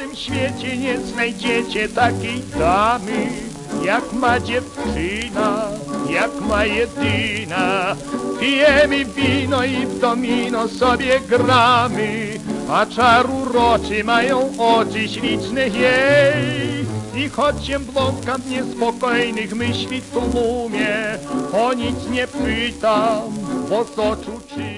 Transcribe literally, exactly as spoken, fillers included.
całym świecie nie znajdziecie takiej damy, jak ma dziewczyna, jak ma jedyna. Pijemy wino i w domino sobie gramy, a czar uroczy mają oczy śliczne jej. I choć się bląkam w niespokojnych myśli tłumie, o nic nie pytam, bo z oczu czy